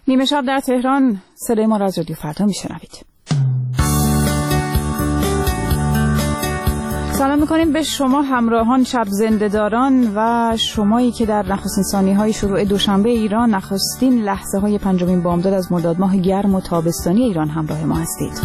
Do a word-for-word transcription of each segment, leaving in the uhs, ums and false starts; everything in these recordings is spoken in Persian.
نیمه شب در تهران، صدای ما را از رادیو فردا میشنوید. سلام میکنیم به شما همراهان شب زنده‌داران و شمایی که در نخستین ثانیه‌های شروع دوشنبه ایران، نخستین لحظه‌های پنجمین بامداد از مرداد ماه گرم و تابستانی ایران همراه ما هستید.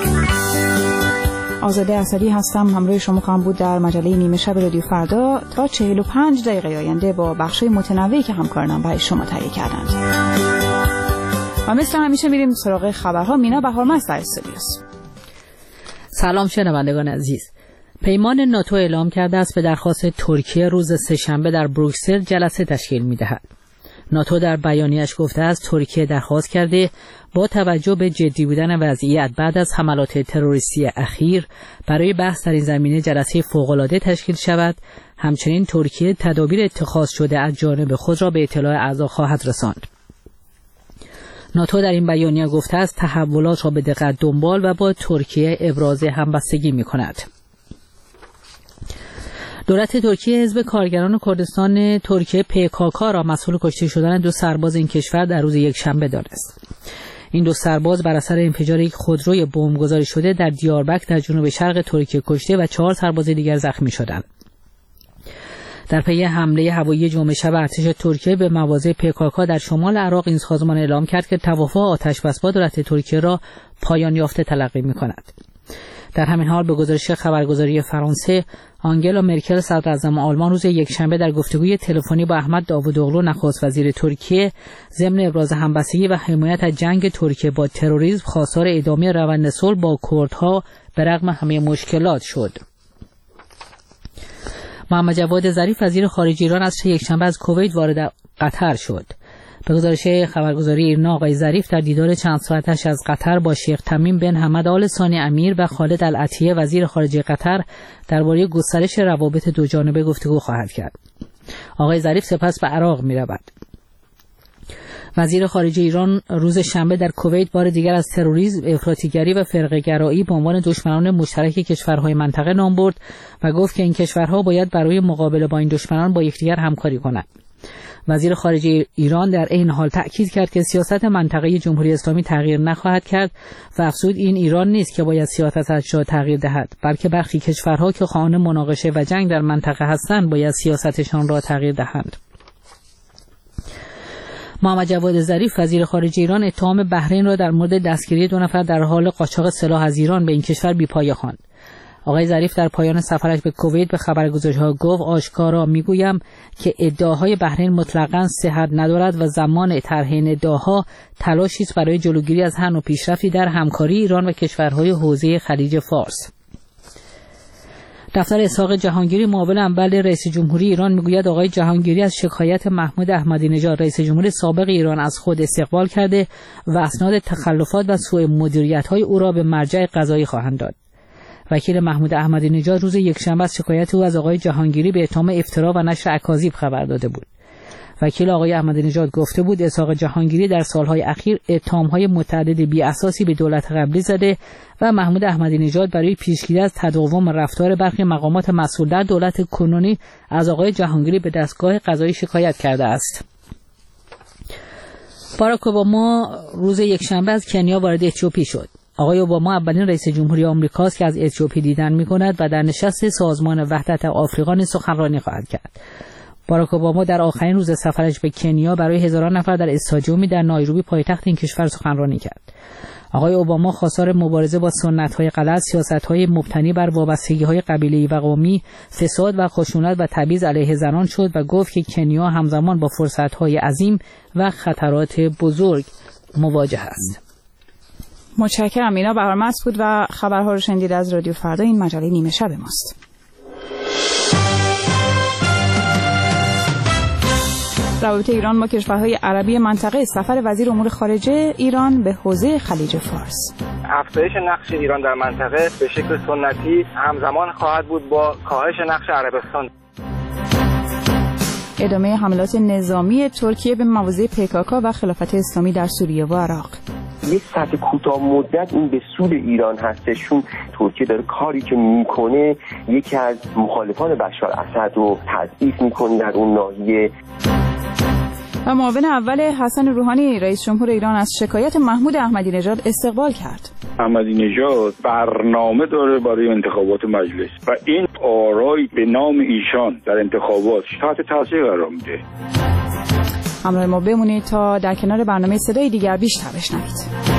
آزاده اسدی هستم، همراه شما خواهم بود در مجله نیمه شب رادیو فردا تا چهل و پنج دقیقه آینده با بخش‌های متنوعی که همکارانم برای شما تهیه کردند. و مثل همیشه میریم سراغ خبرها. مینا بهارمست در استودیوست. سلام شنوندگان عزیز. پیمان ناتو اعلام کرده است به درخواست ترکیه روز سه‌شنبه در بروکسل جلسه تشکیل می‌دهد. ناتو در بیانیه‌اش گفته است ترکیه درخواست کرده با توجه به جدی بودن وضعیت بعد از حملات تروریستی اخیر برای بحث در این زمینه جلسه فوق‌العاده تشکیل شود. همچنین ترکیه تدابیر اتخاذ شده از جانب خود را به اطلاع اعضا خواهد رساند. ناتو در این بیانیه گفته است تحولات را به دقت دنبال و با ترکیه ابراز همبستگی می‌کند. دولت ترکیه حزب کارگران کردستان ترکیه پی کی کی را مسئول کشته شدن دو سرباز این کشور در روز یکشنبه دانست. این دو سرباز بر اثر انفجار یک خودروی بمبگذاری شده در دیاربکر در جنوب شرق ترکیه کشته و چهار سرباز دیگر زخمی شدند. در پی حمله هوایی جمعه شب ارتش ترکیه به مواضع پی کی کی در شمال عراق، این سازمان اعلام کرد که توافق آتش‌بس با دولت ترکیه را پایان یافته تلقی می‌کند. در همین حال به گزارش خبرگزاری فرانسه، آنگلا مرکل صدراعظم آلمان روز یکشنبه در گفتگوی تلفنی با احمد داوودوغلو نخست وزیر ترکیه ضمن ابراز همبستگی و حمایت از جنگ ترکیه با تروریسم خواستار ادامه روند صلح با کردها به رغم همه مشکلات شد. محمد جواد ظریف وزیر خارجه ایران از یکشنبه از کویت وارد قطر شد. به گزارش خبرگزاری ایرنا، آقای ظریف در دیدار چند ساعتش از قطر با شیخ تمیم بن حمد آل ثانی امیر و خالد العطیه وزیر خارجه قطر درباره گسترش روابط دو جانبه گفتگو خواهد کرد. آقای ظریف سپس به عراق می‌رود. وزیر خارجه ایران روز شنبه در کویت بار دیگر از تروریسم، افراطیگری و فرقه‌گرایی به عنوان دشمنان مشترک کشورهای منطقه نام برد و گفت که این کشورها باید برای مقابله با این دشمنان با یکدیگر همکاری کنند. وزیر خارجه ایران در این حال تأکید کرد که سیاست منطقه جمهوری اسلامی تغییر نخواهد کرد و افزود این ایران نیست که باید سیاستش را تغییر دهد، بلکه برخی کشورها که خواهان مناقشه و جنگ در منطقه هستند باید سیاستشان را تغییر دهند. محمد جواد ظریف وزیر خارجه ایران اتهام بحرین را در مورد دستگیری دو نفر در حال قاچاق سلاح از ایران به این کشور بی‌پایه خواند. آقای ظریف در پایان سفرش به کویت به خبرگزاری‌ها گفت آشکارا میگویم که ادعاهای بحرین مطلقاً صحت ندارد و زمان طرح این ادعاها تلاشی است برای جلوگیری از هر نوع پیشرفتی در همکاری ایران و کشورهای حوزه خلیج فارس. دفتر اسحاق جهانگیری معاون اول رئیس جمهوری ایران میگوید آقای جهانگیری از شکایت محمود احمدی نژاد رئیس جمهور سابق ایران از خود استقبال کرده و اسناد تخلفات و سوء مدیریت‌های او را به مرجع قضایی خواهند داد. وکیل محمود احمدی نژاد روز یکشنبه از شکایت او از آقای جهانگیری به اتهام افترا و نشر اکاذیب خبر داده بود. وکیل آقای احمدی نژاد گفته بود اسحاق جهانگیری در سالهای اخیر اتهام‌های متعدد بی اساسی به دولت قبلی زده و محمود احمدی نژاد برای پیشگیری از تداوم رفتار برخی مقامات مسئول در دولت کنونی از آقای جهانگیری به دستگاه قضایی شکایت کرده است. باراک اوباما روز یکشنبه از کنیا وارد اتیوپی شد. آقای اوباما اولین رئیس جمهوری آمریکاست که از اتیوپی دیدن می‌کند و در نشست سازمان وحدت آفریقا نیز سخنرانی خواهد کرد. باراک اوباما در آخرین روز سفرش به کنیا برای هزاران نفر در استادیومی در نایروبی پایتخت این کشور سخنرانی کرد. آقای اوباما خواستار مبارزه با سنت‌های غلط، سیاست‌های مبتنی بر وابستگی‌های قبیله‌ای و قومی، فساد و خشونت و تبعیض علیه زنان شد و گفت که کنیا همزمان با فرصت‌های عظیم و خطرات بزرگ مواجه است. متشکرم. مینا بهارمست بود و خبرها رو شنیدید از رادیو فردا. این مجله نیمه شب ماست. روابط ایران با کشورهای عربی منطقه، سفر وزیر امور خارجه ایران به حوزه خلیج فارس. افزایش نقش ایران در منطقه به شکل سنتی همزمان خواهد بود با کاهش نقش عربستان. ادامه حملات نظامی ترکیه به مواضع پی کی کی و خلافت اسلامی در سوریه و عراق. یک سطح کوتاه مدت این به سود ایران هستش، چون ترکیه داره کاری که میکنه یکی از مخالفان بشار اسد رو تضعیف میکنه در اون ناحیه. و معاون اول حسن روحانی رئیس جمهور ایران از شکایت محمود احمدی نژاد استقبال کرد. احمدی نژاد برنامه داره برای انتخابات مجلس و این آرای به نام ایشان در انتخابات تحت تاثیر قرار میده. همراه ما بمونید تا در کنار برنامه صدای دیگر بیشتر بشنوید.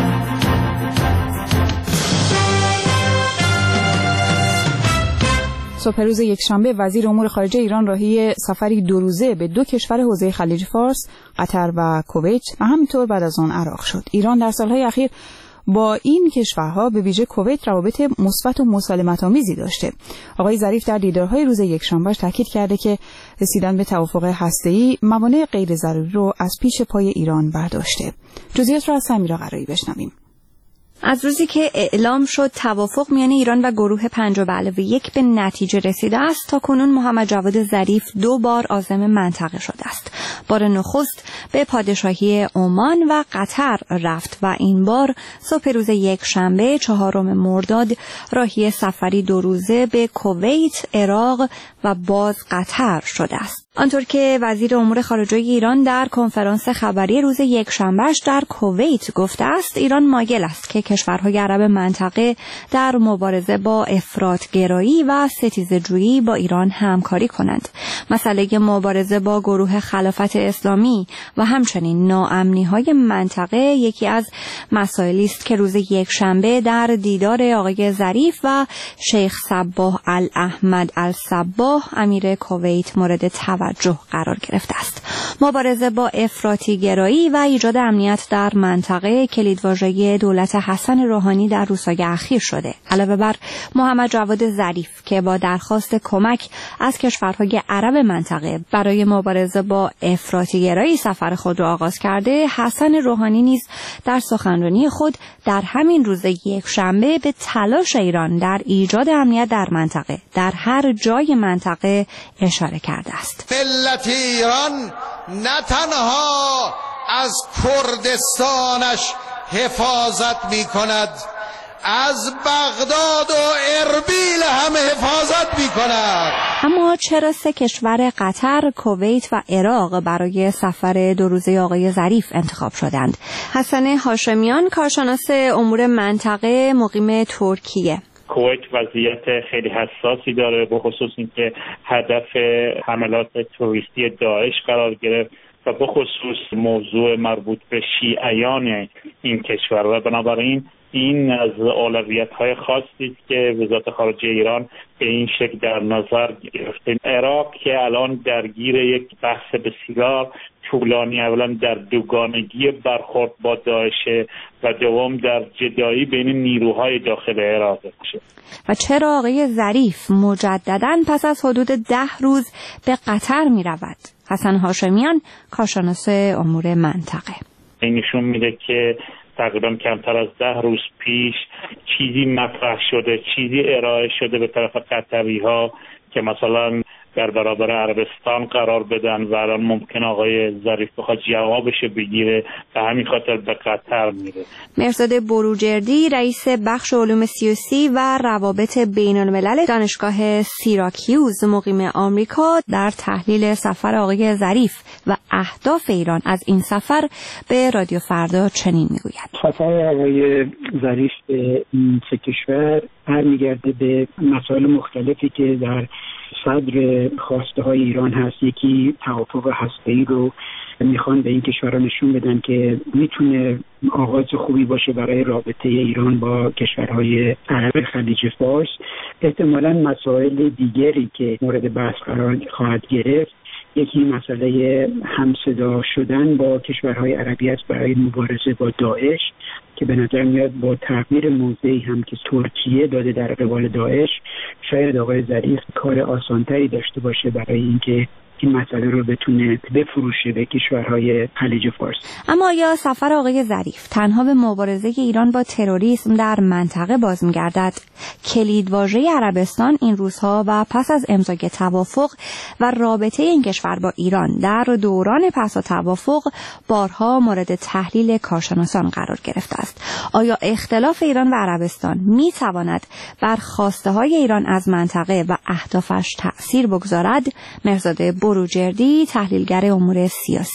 صبح روز یکشنبه وزیر امور خارجه ایران راهی سفری دو روزه به دو کشور حوزه خلیج فارس، قطر و کویت و همینطور بعد از آن عراق شد. ایران در سالهای اخیر با این کشورها به ویژه کویت روابط مثبت و مسالمت‌آمیزی داشته. آقای ظریف در دیدارهای روز یکشنبه تاکید کرده که رسیدن به توافق هسته‌ای موانع غیر ضروری رو از پیش پای ایران برداشته. جزئیات را از سمیرا قرایی بشنویم. از روزی که اعلام شد توافق میان ایران و گروه پنج به علاوه یک به نتیجه رسیده است، تا کنون محمد جواد ظریف دو بار عازم منطقه شده است. بار نخست به پادشاهی عمان و قطر رفت و این بار صبح روز یک شنبه چهارم مرداد راهی سفری دو روزه به کویت، عراق و باز قطر شده است. آنطور که وزیر امور خارجه ایران در کنفرانس خبری روز یکشنبهش در کویت گفته است، ایران مایل است که کشورهای عرب منطقه در مبارزه با افراط‌گرایی و ستیزه‌جویی با ایران همکاری کنند. مسئله مبارزه با گروه خلافت اسلامی و همچنین ناامنی‌های منطقه یکی از مسائلی است که روز یکشنبه در دیدار آقای ظریف و شیخ صباح الاحمد الصباح امیر کویت مورد توجه قرار گرفته است. مبارزه با افراطی‌گرایی و ایجاد امنیت در منطقه کلیدواژه دولت حسن روحانی در روزهای اخیر شده. علاوه بر محمد جواد ظریف که با درخواست کمک از کشورهای عرب منطقه برای مبارزه با افراطی‌گرایی سفر خود را آغاز کرده، حسن روحانی نیز در سخنرانی خود در همین روز یکشنبه به تلاش ایران در ایجاد امنیت در منطقه در هر جای منطقه اشاره کرده است. ملت ایران نه تنها از کردستانش حفاظت می کند، از بغداد و اربیل هم حفاظت می کند. اما چرا سه کشور قطر، کویت و عراق برای سفر دو روزه آقای ظریف انتخاب شدند؟ حسن هاشمیان، کارشناس امور منطقه، مقیم ترکیه. کویت وضعیت خیلی حساسی داره، به خصوص اینکه هدف حملات تروریستی داعش قرار گرفت و به خصوص موضوع مربوط به شیعیان این کشور و بنابراین این از اولویت‌های خاصی است که وزارت خارجه ایران به این شکل در نظر گرفته. عراق که الان درگیر یک بحث بسیار طولانی، اولا در دوگانگی برخورد با داعش و دوم در جدایی بین نیروهای داخل عراق باشه. و چرا آقای ظریف مجدداً پس از حدود ده روز به قطر می رود؟ حسن هاشمیان، کارشناس امور منطقه. این نشون میده که تقریبا کمتر از ده روز پیش چیزی مطرح شده، چیزی ارائه شده به طرف قطری ها که مثلا در برابر عربستان قرار بدن و الان ممکن آقای ظریف بخواد جوابش بگیره و همین خاطر به قطر میره. مرزاد بروجردی، رئیس بخش علوم سیاسی و روابط بین الملل دانشگاه سیراکیوز مقیم آمریکا، در تحلیل سفر آقای ظریف و اهداف ایران از این سفر به رادیو فردا چنین میگوید. سفر آقای ظریف به این سه کشور برمیگرده به مسائل مختلفی که در صدر خواسته های ایران هست. یکی توافق هسته‌ای رو میخوان به این کشورها نشون بدن که میتونه آغاز خوبی باشه برای رابطه ایران با کشورهای عرب خلیج فارس. احتمالاً مسائل دیگری که مورد بحث قرار خواهد گرفت، یکی مسئله همصدا شدن با کشورهای عربی است برای مبارزه با داعش که به نظر میاد با تغییر موضعی هم که ترکیه داده در قبال داعش، شاید آقای ظریف کار آسانتری داشته باشه برای اینکه این مسئله رو بتونه بفروشه به کشورهای خلیج فارس. اما آیا سفر آقای ظریف تنها به مبارزه ایران با تروریسم در منطقه باز می‌گردد؟ کلیدواژه عربستان این روزها و پس از امضای توافق و رابطه این کشور با ایران در دوران پس از توافق بارها مورد تحلیل کارشناسان قرار گرفته است. آیا اختلاف ایران و عربستان می‌تواند بر خواسته‌های ایران از منطقه و اهدافش تأثیر بگذارد؟ مرزاد بروجردی، تحلیلگر امور سیاسی.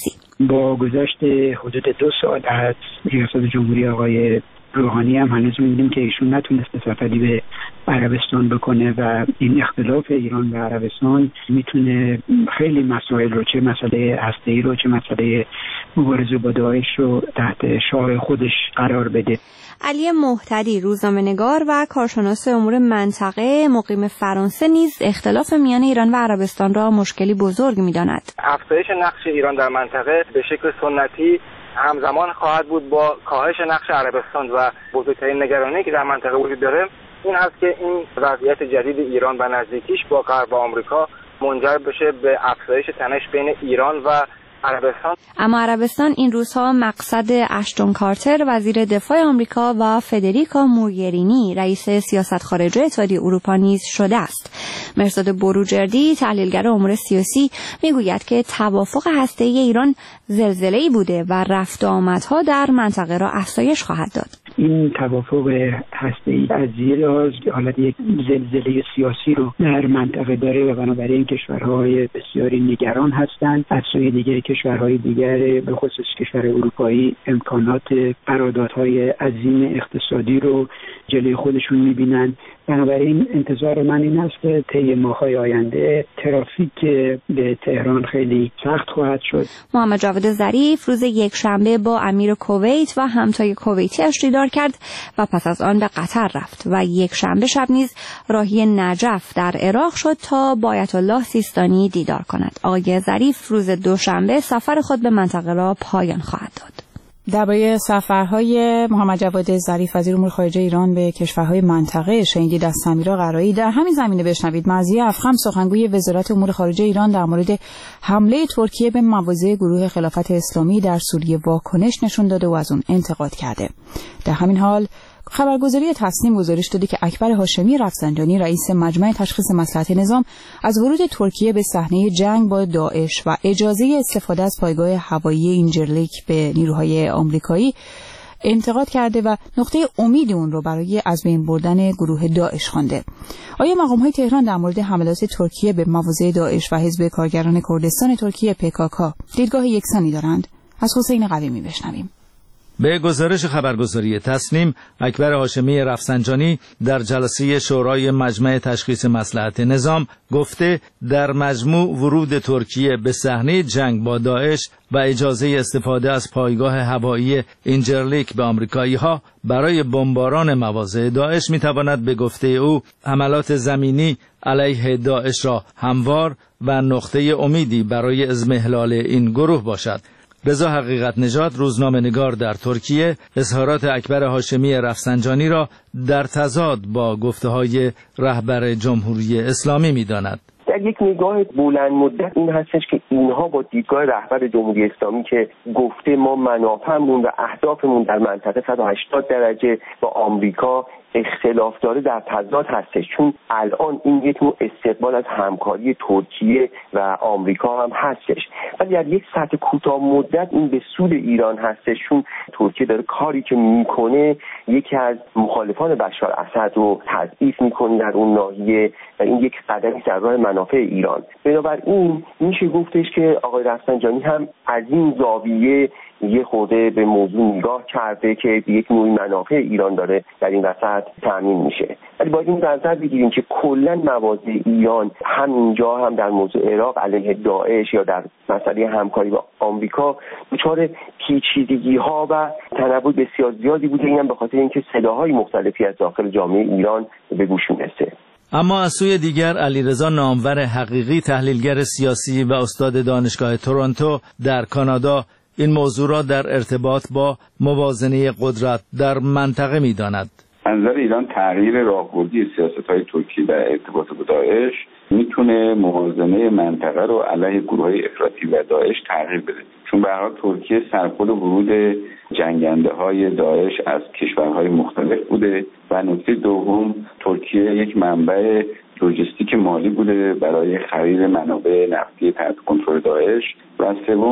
با گذشت حدود دو سال از ریاست جمهوری آقای روحانی هم هنوز می‌بینیم که ایشون نتونسته سفری به عربستان بکنه و این اختلاف ایران و عربستان میتونه خیلی مسائل رو، چه مسئله هسته‌ای رو چه مسئله مبارزه با داعش رو تحت شعار خودش قرار بده. علی مهتدی، روزنامه‌نگار و کارشناس امور منطقه مقیم فرانسه، نیز اختلاف میان ایران و عربستان را مشکلی بزرگ می‌داند. افزایش نقش ایران در منطقه به شکل سنتی همزمان خواهد بود با کاهش نقش عربستان و بزرگترین نگرانی که در منطقه وجود داره این هست که این وضعیت جدید ایران و نزدیکیش با غرب و آمریکا منجر بشه به افزایش تنش بین ایران و عربستان. اما عربستان این روزها مقصد اشتون کارتر وزیر دفاع آمریکا و فدریکا موگرینی رئیس سیاست خارجه اتحادیه اروپا نیز شده است. مرزاد بروجردی، تحلیلگر امور سیاسی، میگوید که توافق هسته‌ای ایران زلزله‌ای بوده و رفت و آمدها در منطقه را افزایش خواهد داد. این توافق هسته‌ای از زیر حالت یک زلزله سیاسی رو در منطقه داره و بنابراین کشورهای بسیاری نگران هستند. از سوی دیگر کشورهای دیگر به خصوص کشور اروپایی امکانات قراردادهای عظیم اقتصادی رو جلوی خودشون می‌بینن. بنابراین انتظار من این است که طی ماه‌های آینده ترافیک به تهران خیلی سخت خواهد شد. محمد جاوید ظریف روز یکشنبه با امیر کویت و همتای کویتی‌اش دیدار کرد و پس از آن به قطر رفت و یک شنبه شب نیز راهی نجف در عراق شد تا با آیت الله سیستانی دیدار کند. آقای ظریف روز دوشنبه سفر خود به منطقه را پایان خواهد داد. درباره سفرهای محمد جواد ظریف وزیر امور خارجه ایران به کشورهای منطقه شنیدید از سمیرا قرایی. در همین زمینه بشنوید مزیه افخم، سخنگوی وزارت امور خارجه ایران، در مورد حمله ترکیه به مواضع گروه خلافت اسلامی در سوریه واکنش نشون داده و از اون انتقاد کرده. در همین حال خبرگزاری تسنیم گزارش داده که اکبر هاشمی رفسنجانی، رئیس مجمع تشخیص مصلحت نظام، از ورود ترکیه به صحنه جنگ با داعش و اجازه استفاده از پایگاه هوایی اینجرلیک به نیروهای آمریکایی انتقاد کرده و نقطه امید اون رو برای از بین بردن گروه داعش خوانده. آیا مقام‌های تهران در مورد حملات ترکیه به مواضع داعش و حزب کارگران کردستان ترکیه پی کی کی دیدگاه یکسانی دارند؟ از حسین قویمی بشنویم. به گزارش خبرگزاری تسنیم، اکبر هاشمی رفسنجانی در جلسه شورای مجمع تشخیص مصلحت نظام گفته در مجموع ورود ترکیه به صحنه جنگ با داعش و اجازه استفاده از پایگاه هوایی اینجرلیک به آمریکایی‌ها برای بمباران مواضع داعش می‌تواند به گفته او حملات زمینی علیه داعش را هموار و نقطه امیدی برای اضمحلال این گروه باشد. رضا حقیقت نژاد، روزنامه‌نگار در ترکیه، اظهارات اکبر هاشمی رفسنجانی را در تضاد با گفته‌های رهبر جمهوری اسلامی می‌داند. در یک نگاه بلند مدت این هستش که اینها با دیدگاه رهبر جمهوری اسلامی که گفته ما منافعمون و اهدافمون در منطقه صد و هشتاد درجه با آمریکا اختلاف داره در تضاد هستش، چون الان این یک نوع استقبال از همکاری ترکیه و آمریکا هم هستش، ولی در یک سطح کوتاه مدت این به سود ایران هستش، چون ترکیه داره کاری که میکنه یکی از مخالفان بشار اسد رو تضعیف میکنه در اون ناحیه و این یک قدمی در راه منافع ایران. بنابراین میشه گفتش که آقای رفسنجانی هم از این زاویه یه خورده به موضوع نگاه کرده که یک نوعی منافع ایران داره در این وسط تامین میشه، ولی باید این در نظر بگیریم که کلا مواضع ایران همینجا هم در موضوع عراق علیه داعش یا در مسئله همکاری با آمریکا دچار پیچیدگی ها و تنوع بسیار زیادی بوده، اینم به خاطر اینکه صداهای مختلفی از داخل جامعه ایران به گوش میرسه. اما از سوی دیگر علیرضا نامور حقیقی، تحلیلگر سیاسی و استاد دانشگاه تورنتو در کانادا، این موضوع را در ارتباط با موازنه قدرت در منطقه می‌داند. از نظر ایران تغییر راهبردی سیاست‌های ترکیه در ارتباط با داعش میتونه موازنه منطقه رو علیه گروه‌های افراطی و داعش تغییر بده، چون به هر حال ترکیه سرپل ورود جنگنده‌های داعش از کشورهای مختلف بوده و نکته دوم ترکیه یک منبع لوجستیک مالی بوده برای خرید منابع نفتی تحت کنترل داعش و سوم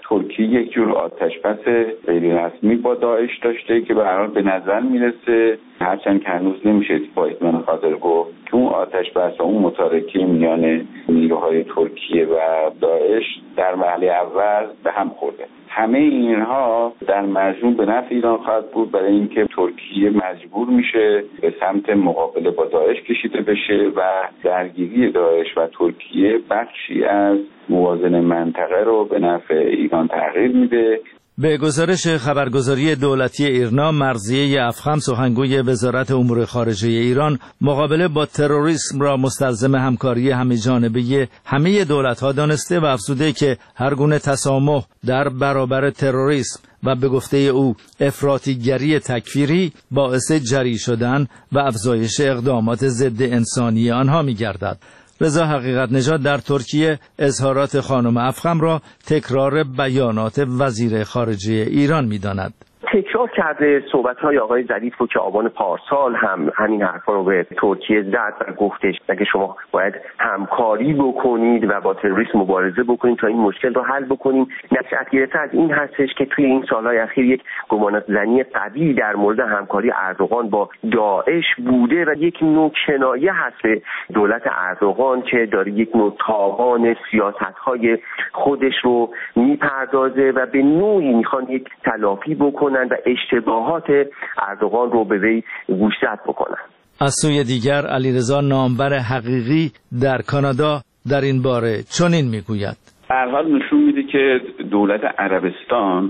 ترکیه یک جور آتش‌بس غیر رسمی با داعش داشته که به هر حال به نظر میرسه، هرچند که هنوز نمیشه با اطمینان خاطر گفت که اون آتش‌بس و اون متارکه میان نیروهای ترکیه و داعش در مرحله اول به هم خورده. همه اینها در مجموع به نفع ایران خواهد بود، برای اینکه ترکیه مجبور میشه به سمت مقابله با داعش کشیده بشه و درگیری داعش و ترکیه بخشی از موازنه منطقه رو به نفع ایران تغییر میده. به گزارش خبرگزاری دولتی ایرنا، مرضیه افخم سخنگوی وزارت امور خارجه ایران مقابله با تروریسم را مستلزم همکاری همه‌جانبه همه دولت‌ها دانسته و افزوده که هر گونه تسامح در برابر تروریسم و به گفته او افراطیگری تکفیری باعث جری شدن و افزایش اقدامات ضد انسانی آنها می‌گردد. رضا حقیقت نژاد در ترکیه اظهارات خانم افخم را تکرار بیانات وزیر خارجه ایران می‌داند. تکرار کرده صحبت‌های آقای ظریف رو که آبان پارسال هم همین حرفا رو به ترکیه زد و گفتش که شما باید همکاری بکنید و با تروریسم مبارزه بکنید تا این مشکل رو حل بکنیم. نشأت گرفته از این هستش که توی این سالهای اخیر یک گمانه‌زنی قوی در مورد همکاری اردوغان با داعش بوده و یک نوع کنایه هست به دولت اردوغان که داره یک نوع تاوان سیاست‌های خودش رو میپردازه و به نوعی میخوان یک تلافی بکنن و اشتباهات اردوغان رو به وی گوشزد بکنن. از سوی دیگر علیرضا نامور حقیقی در کانادا در این باره چنین میگوید: هر حال نشون میده که دولت عربستان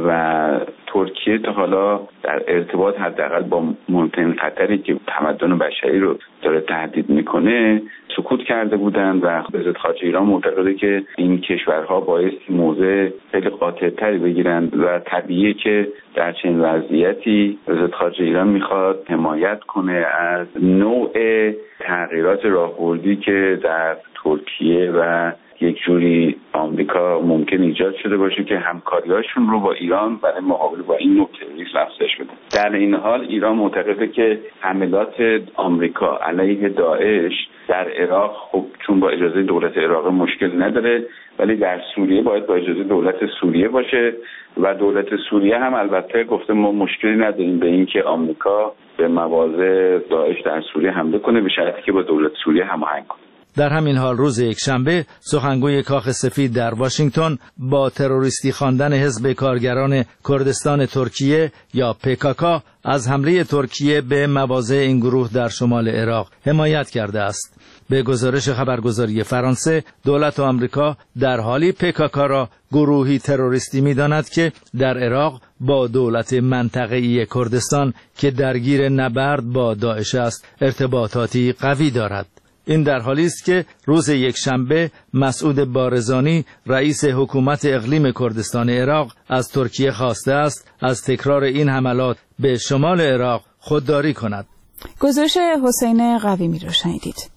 و ترکیه تا حالا در ارتباط حداقل با ممکن خطری که تمدن بشری رو داره تهدید میکنه سکوت کرده بودند و وزارت خارجه ایران معتقده که این کشورها باعث موضع خیلی قاطع‌تری بگیرند و طبیعیه که در چنین وضعیتی وزارت خارجه ایران میخواد حمایت کنه از نوع تغییرات راهبردی که در ترکیه و یک جوری آمریکا ممکن ایجاد شده باشه که همکاریاشون رو با ایران برای مقابله با این نوع تروریسم افزایش بده. در این حال ایران معتقده که حملات آمریکا علیه داعش در عراق خب چون با اجازه دولت عراق مشکل نداره، ولی در سوریه باید با اجازه دولت سوریه باشه و دولت سوریه هم البته گفته ما مشکلی نداریم به این که آمریکا به مواضع داعش در سوریه حمله کنه به شرطی که با دولت سوریه هماهنگ کنه. در همین حال روز یکشنبه سخنگوی کاخ سفید در واشنگتن با تروریستی خواندن حزب کارگران کردستان ترکیه یا پیکاکا از حمله ترکیه به مواضع این گروه در شمال عراق حمایت کرده است. به گزارش خبرگزاری فرانسه، دولت آمریکا در حالی پیکاکا را گروهی تروریستی می‌داند که در عراق با دولت منطقه‌ای کردستان که درگیر نبرد با داعش است ارتباطاتی قوی دارد. این در حالی است که روز یکشنبه مسعود بارزانی رئیس حکومت اقلیم کردستان عراق از ترکیه خواسته است از تکرار این حملات به شمال عراق خودداری کند. گزارش حسین قویمی رو شنیدید.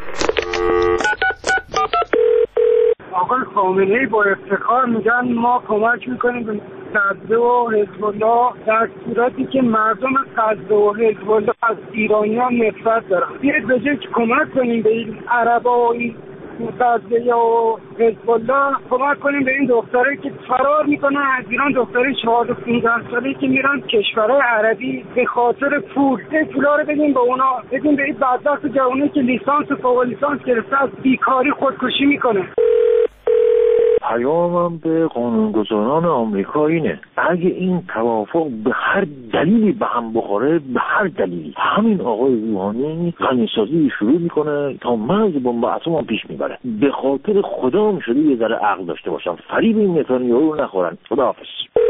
آقای خامنه‌ای با افتخار میگن ما کمک میکنیم به غزه و حزب الله در صورتی که مردم غزه و حزب الله از ایرانیان نفرت دارن. بیاید به جای کمک کنیم به این عربا و این غزه و حزب الله کمک کنیم به این دختره که فرار میکنن از ایران، دختره چهارده پانزده ساله که میرن کشورهای عربی به خاطر پول. این پولا رو بدیم به اونا، بدیم به این بدبخت جوانی که لیسانس و فوق لیسانس گرفته از بیکاری خودکشی میکنه. پیامم به قانونگذاران آمریکا اینه: اگه این توافق به هر دلیلی به هم بخوره، به هر دلیلی، همین آقای روحانی غنیسازی شروع میکنه تا مرز بمب اتم پیش میبره. به خاطر خدا هم شده یه ذره عقل داشته باشم، فریب این نتانیاهو رو نخورن. خداحافظ.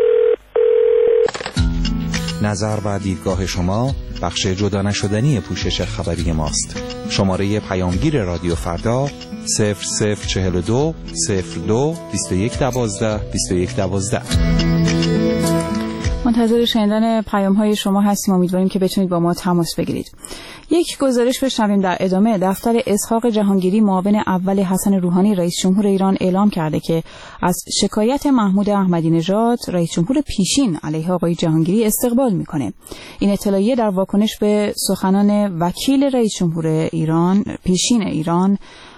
نظر و دیدگاه شما بخش جدا نشدنی پوشش خبری ماست. شماره پیامگیر رادیو فردا صفر صفر چهل و دو صفر دو بیست و یک دوازده بیست و یک دوازده. منتظر شنیدن پیام های شما هستیم. امیدواریم که بتونید با ما تماس بگیرید. یک گزارش بشنویم در ادامه. دفتر اسحاق جهانگیری معاون اول حسن روحانی رئیس جمهور ایران اعلام کرده که از شکایت محمود احمدی نژاد رئیس جمهور پیشین علیه آقای جهانگیری استقبال میکنه. این اطلاعیه در واکنش به سخنان وکیل رئیس جمهور ایران پیشین ایران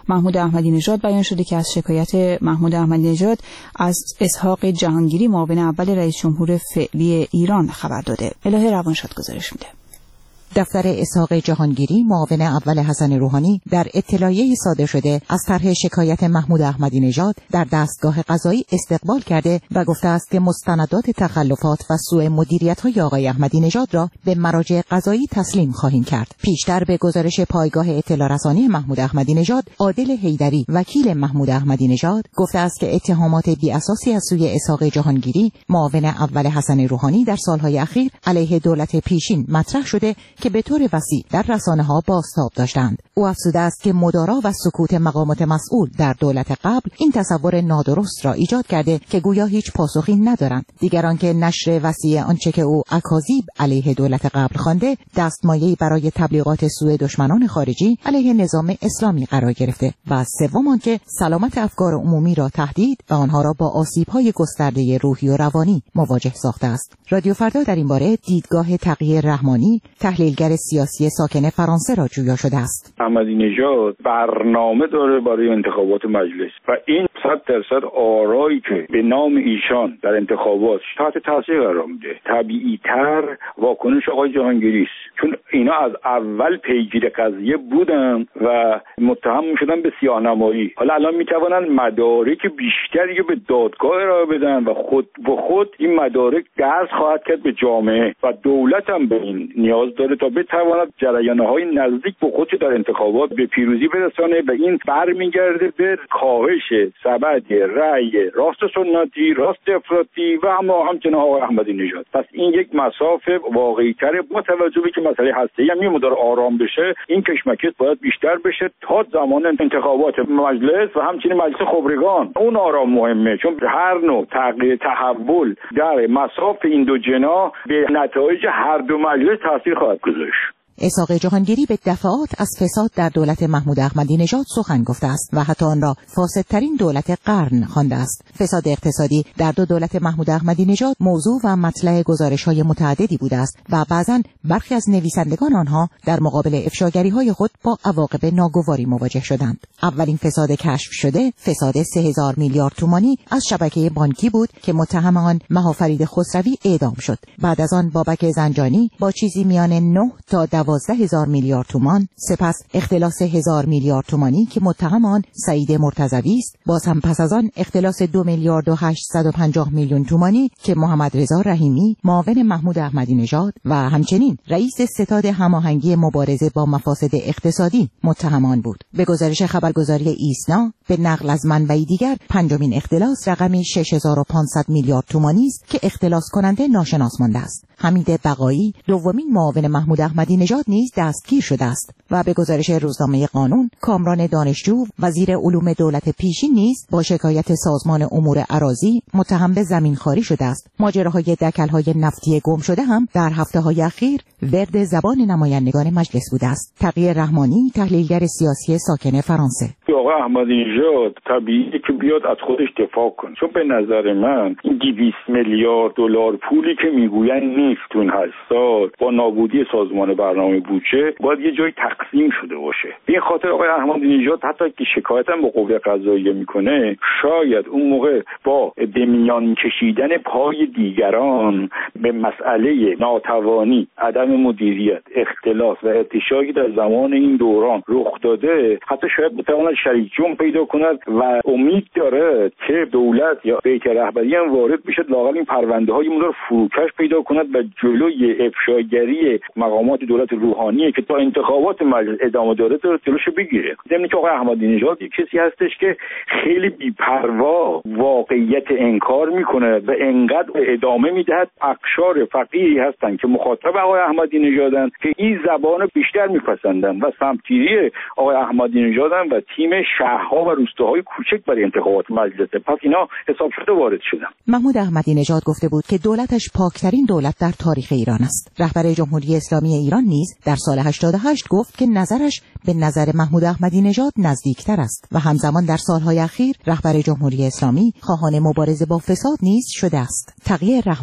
محمود احمدی نژاد بیان شده که از شکایت محمود احمدی نژاد از اسحاق جهانگیری معاون اول رئیس جمهور فعلی ایران خبر داده. الهه روانشاد گزارش میده. دفتر اسحاق جهانگیری معاون اول حسن روحانی در اطلاعیه صادر شده از طرح شکایت محمود احمدی نژاد در دستگاه قضایی استقبال کرده و گفته است که مستندات تخلفات و سوء مدیریت‌های آقای احمدی نژاد را به مراجع قضایی تسلیم خواهیم کرد. پیشتر به گزارش پایگاه اطلاع رسانی محمود احمدی نژاد، عادل حیدری وکیل محمود احمدی نژاد گفته است که اتهامات بی اساسی از سوی اسحاق جهانگیری معاون اول حسن روحانی در سالهای اخیر علیه دولت پیشین مطرح شده که به طور وسیع در رسانه‌ها بازتاب داشتند. او افزوده است که مدارا و سکوت مقامات مسئول در دولت قبل این تصور نادرست را ایجاد کرده که گویا هیچ پاسخی ندارند. دیگران که نشر وسیع آنچه که او اکاذیب علیه دولت قبل خوانده دستمایه‌ای برای تبلیغات سوء دشمنان خارجی علیه نظام اسلامی قرار گرفته و سوم آنکه سلامت افکار عمومی را تهدید و آنها را با آسیب‌های گسترده روحی و روانی مواجه ساخته است. رادیو فردا در این باره دیدگاه تقی رحمانی، تحلیلگر سیاسی ساکن فرانسه را جویا شده است. احمدی نژاد برنامه داره برای انتخابات مجلس و این صد درصد آرایی که به نام ایشان در انتخابات تحت تاثیر قرار میده طبیعی تر واکنش آقای جهانگیری است، چون اینا از اول پیگیر قضیه بودن و متهم میشدن به سیاه‌نمایی. حالا الان میتوانن مدارک بیشتری به دادگاه ارائه بدن و خود به خود این مدارک درس خواهد کرد به جامعه و دولت هم به این نیاز داره تا بتواند جریان‌های نزدیک به خودش در انتخابات به پیروزی برسانه و این برمیگرده به کاهش سبد رأی راست سنتی، راست افراطی و هم همچنان آقای احمدی نژاد. پس این یک مسافه واقعی‌تر با توجه به که مسئله هسته‌ای هم یه مقدار آرام بشه، این کشمکش باید بیشتر بشه تا زمان انتخابات مجلس و همچنین مجلس خبرگان. اون آرام مهمه، چون هر نوع تغییر تحول در مسافه این دو جناح به نتایج هر دو مجلس تاثیر خواهد گذاشت. اسحاق جهانگیری به دفعات از فساد در دولت محمود احمدی نژاد سخن گفته است و حتی آن را فاسدترین دولت قرن خوانده است. فساد اقتصادی در دو دولت محمود احمدی نژاد موضوع و مطلع گزارش‌های متعددی بوده است و بعضاً برخی از نویسندگان آنها در مقابل افشاگری‌های خود با عواقب ناگواری مواجه شدند. اولین فساد کشف شده فساد سه هزار میلیارد تومانی از شبکه بانکی بود که متهم آن مهافرید خسروی اعدام شد. بعد از آن بابک زنجانی با چیزی میان نه تا دوازده هزار میلیارد تومان، سپس اختلاس هزار میلیارد تومانی که متهم آن سعید مرتضوی است، باز هم پس از آن اختلاس دو میلیارد و هشتصد و پنجاه میلیون تومانی که محمد رضا رحیمی معاون محمود احمدی نژاد و همچنین رئیس ستاد هماهنگی مبارزه با مفاسد اقتصادی متهم آن بود. به گزارش خبرگزاری ایسنا به نقل از منبعی دیگر پنجمین اختلاس رقمی شش هزار و پانصد میلیارد تومانی است که اختلاس کننده ناشناس مانده است. حمید بقایی دومین معاون محمود احمدی نژاد نیز دستگیر شده است و به گزارش روزنامه قانون کامران دانشجو وزیر علوم دولت پیشین نیز با شکایت سازمان امور اراضی متهم به زمینخواری شده است. ماجراهای دکل‌های نفتی گم شده هم در هفته‌های اخیر ورد زبان نمایندگان مجلس بوده است. تقی رحمانی تحلیلگر سیاسی ساکن فرانسه: آقای احمدی نژاد طبیعیه که بیاد از خودش دفاع کنه، چون به نظر من این دویست میلیارد دلار پولی که میگوین نیست تو این هشت سال با نابودی سازمان برنامه بودجه باید یه جای تقسیم شده باشه. به این خاطر آقای احمدی نژاد حتی که شکایت هم به قوه قضاییه میکنه، شاید اون موقع با به میان کشیدن پای دیگران به مسئله ناتوانی، عدم مدیریت، اختلاس و ارتشایی در زمان این دوران رخ داده، حتی شاید بتواند شریکجون پیدا کند و امید داره که دولت یا بیت رهبری هم وارد بشه، لااقل این پرونده های مدار فروکش پیدا کند و جلوی افشاگری مقامات دولت روحانی که تا انتخابات مجلس ادامه داره جلوش بگیره. ضمن که آقای احمدی نژاد یک کسی هستش که خیلی بی‌پروا واقعیت انکار میکنه و انقدر ادامه میدهد. اقشار فقیری هستن که مخاطب آقای احمدی نژادن که این زبان بیشتر میپسندن و سمتگیری آقای احمدی نژادن و تیم شهرها و روستاهای کوچک برای انتخابات مجلس. پس اینا حساب شده وارد شدن. محمود احمدی نژاد گفته بود که دولتش پاکترین دولت در تاریخ ایران است. رهبر جمهوری اسلامی ایران نیز در سال هشتاد و هشت گفت که نظرش به نظر محمود احمدی نژاد نزدیکتر است و همزمان در سالهای اخیر رهبر جمهوری اسلامی خواهان مبارزه با فساد نیز شده است. تقی رحمانی: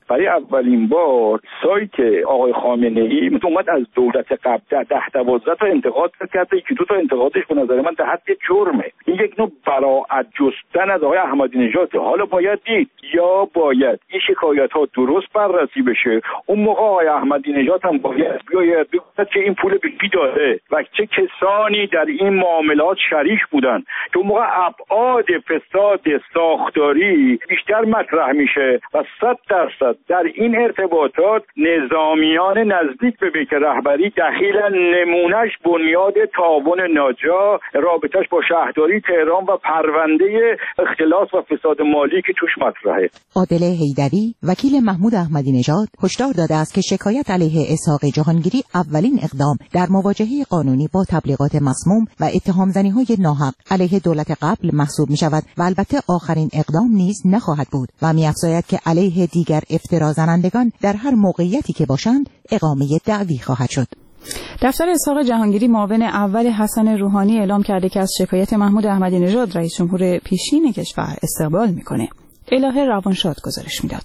برای اولین بار سایت آقای خامنه‌ای اومد از دولت قبل ده دوازده تا انتقاد کرد، یکی دو تا انتقادش به نظر من در حد جرمه. این یک نوع براءت جستن از آقای احمدی نژاد. حالا باید دید یا باید این شکایت ها درست بررسی بشه. اون موقع آقای احمدی نژاد هم باید بیاید بگوید که این پول به کی داده و چه کسانی در این معاملات شریک بودن. که اون موقع ابعاد فساد ساختاری بیشتر مطرح میشه و صد درصد در این ارتباطات نظامیان نزدیک به بیت رهبری دخیلا نمونهش بنیاد تعاون ناجا، رابطش با شهرداری تهران و پرونده اختلاس و فساد مالی که توش مطرحه. عادل حیدری وکیل محمود احمدی نژاد هشدار داده است که شکایت علیه اسحاق جهانگیری اولین اقدام در مواجهه قانونی با تبلیغات مسموم و اتهام زنی‌های ناحق علیه دولت قبل محسوب می‌شود و البته آخرین اقدام نیز نخواهد بود و می‌افزاید که علیه دیگر افترا زنندگان در هر موقعیتی که باشند اقامه دعوی خواهد شد. دفتر اسحاق جهانگیری معاون اول حسن روحانی اعلام کرده که از شکایت محمود احمدی نژاد رئیس جمهور پیشین کشور استقبال می‌کنه. الهه روانشاد گزارش میداد.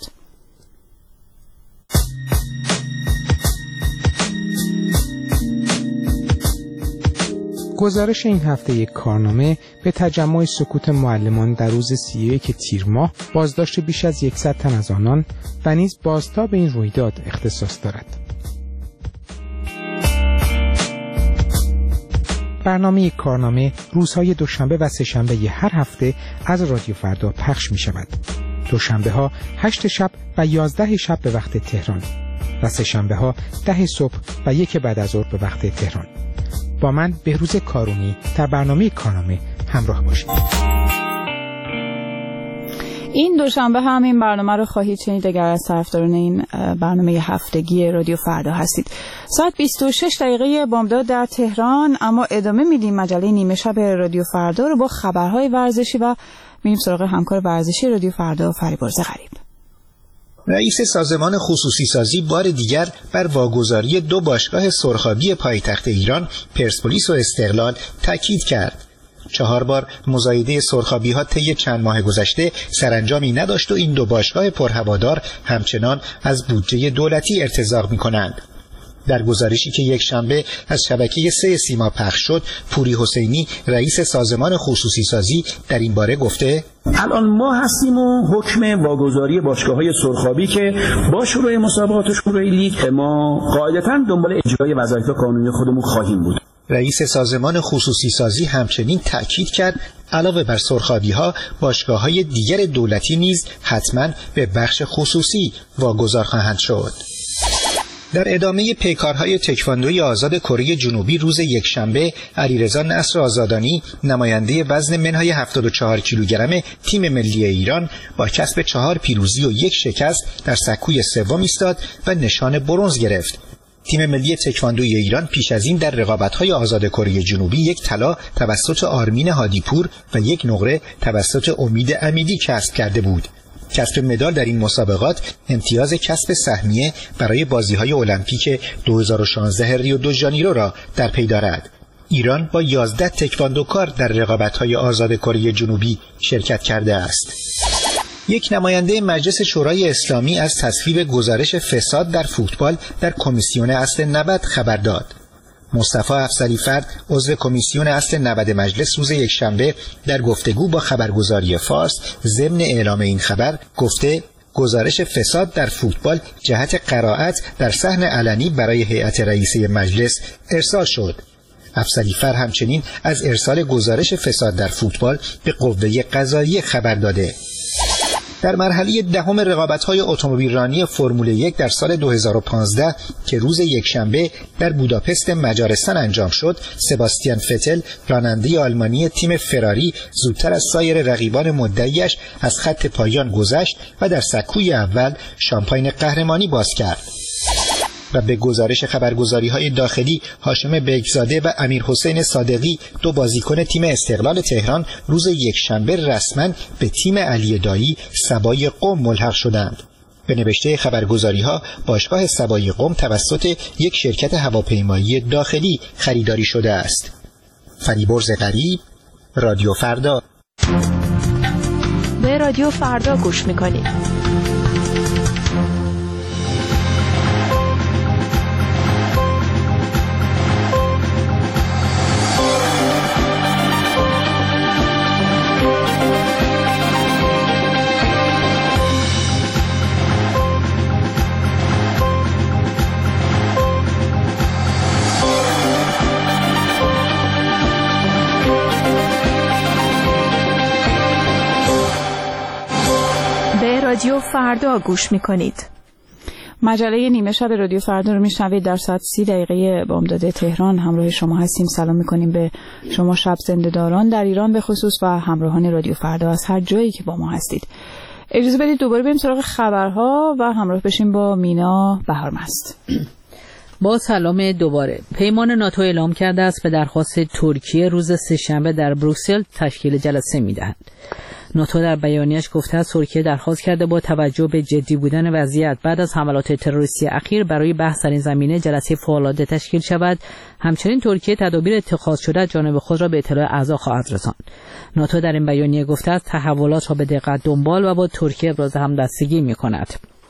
گزارش این هفته یک کارنامه به تجمع سکوت معلمان در روز سی و یک تیر ماه بازداشت بیش از صد تن از آنان و نیز بازتاب این رویداد اختصاص دارد. برنامه یک کارنامه روزهای دوشنبه و سه‌شنبه هر هفته از رادیو فردا پخش می شود. دوشنبه ها هشت شب و یازده شب به وقت تهران و سه‌شنبه ها ده صبح و یک بعد از ظهر به وقت تهران. با من بهروز کارونی در برنامه کارنامه همراه باشید. این دوشنبه هم این برنامه رو خواهید شنید اگر از طرفداران این برنامه هفتگی رادیو فردا هستید. ساعت بیست و شش دقیقه بامداد در تهران، اما ادامه میدیم مجله نیمه شب رادیو فردا رو با خبرهای ورزشی و میریم سراغ همکار ورزشی رادیو فردا فریبرز غریب. رئیس سازمان خصوصی سازی بار دیگر بر واگذاری دو باشگاه سرخابی پایتخت ایران پرسپولیس و استقلال تاکید کرد. چهار بار مزایده سرخابی ها طی چند ماه گذشته سرانجامی نداشت و این دو باشگاه پرهوادار همچنان از بودجه دولتی ارتزاق می کنند. در گزارشی که یک شنبه از شبکه سه سیما پخش شد، پوری حسینی رئیس سازمان خصوصی سازی در این باره گفته: الان ما هستیم و حکم واگذاری باشگاه‌های سرخابی که با شروع مسابقات و شروع لیگ ما قاعدتاً دنبال اجرای وظایف قانونی خودمون خواهیم بود. رئیس سازمان خصوصی سازی همچنین تأکید کرد علاوه بر سرخابی‌ها باشگاه‌های دیگر دولتی نیز حتماً به بخش خصوصی واگذار خواهند شد. در ادامه پیکارهای تکواندوی آزاد کره جنوبی روز یکشنبه، علیرضا نصر آزادانی نماینده وزن منهای هفتاد و چهار کیلوگرم تیم ملی ایران با کسب چهار پیروزی و یک شکست در سکوی سوم ایستاد و نشان برنز گرفت. تیم ملی تکواندوی ایران پیش از این در رقابت‌های آزاد کره جنوبی یک طلا توسط آرمین هادیپور و یک نقره توسط امید امیدی کسب کرده بود. کسب مدال در این مسابقات امتیاز کسب سهمیه برای بازی‌های المپیک دو هزار و شانزده ریو دو ژانیرو را در پی دارد. ایران با یازده تکواندوکار در رقابت‌های آزاد کره جنوبی شرکت کرده است. یک نماینده مجلس شورای اسلامی از تصویب گزارش فساد در فوتبال در کمیسیون اصل نود خبر داد. مصطفی افسری‌فرد عضو کمیسیون اصل نود مجلس روز یکشنبه در گفتگو با خبرگزاری فارس ضمن اعلام این خبر گفته گزارش فساد در فوتبال جهت قرائت در صحن علنی برای هیئت رئیسه مجلس ارسال شد. افسری‌فرد همچنین از ارسال گزارش فساد در فوتبال به قوه قضاییه خبر داده. در مرحله دهم رقابت‌های اتومبیلرانی فرمول یک در سال دو هزار و پانزده که روز یکشنبه در بوداپست مجارستان انجام شد، سباستیان فتل راننده آلمانی تیم فراری زودتر از سایر رقیبان مدعیش از خط پایان گذشت و در سکوی اول شامپاین قهرمانی باز کرد. و به گزارش خبرگزاری‌های داخلی، هاشم بیگزاده و امیر حسین صادقی دو بازیکن تیم استقلال تهران روز یکشنبه رسما به تیم علی دایی سبای قم ملحق شدند. به نوشته خبرگزاری‌ها باشگاه سبای قم توسط یک شرکت هواپیمایی داخلی خریداری شده است. فریبرز غریب، رادیو فردا. به رادیو فردا گوش می‌کنید. رادیو فردا گوش میکنید. مجله نیمه شب رادیو فردا رو میشنوید. در ساعت سی دقیقه بامداد تهران همراه شما هستیم. سلام میکنیم به شما شب زنده داران در ایران به خصوص و همراهان رادیو فردا از هر جایی که با ما هستید. اجازه بدید دوباره بریم سراغ خبرها و همراه بشیم با مینا بهارمست. با سلام دوباره. پیمان ناتو اعلام کرده است به درخواست ترکیه روز سه‌شنبه در بروکسل تشکیل جلسه می‌دهد. ناتو در بیانیه‌اش گفته است ترکیه درخواست کرده با توجه به جدی بودن وضعیت بعد از حملات تروریستی اخیر برای بحث در این زمینه جلسه فوق‌العاده تشکیل شود. همچنین ترکیه تدابیر اتخاذ شده جانب خود را به اطلاع اعضا خواهد رساند. ناتو در این بیانیه گفته است تحولات را به دقت دنبال و با ترکیه ابراز همدستگی می‌کند.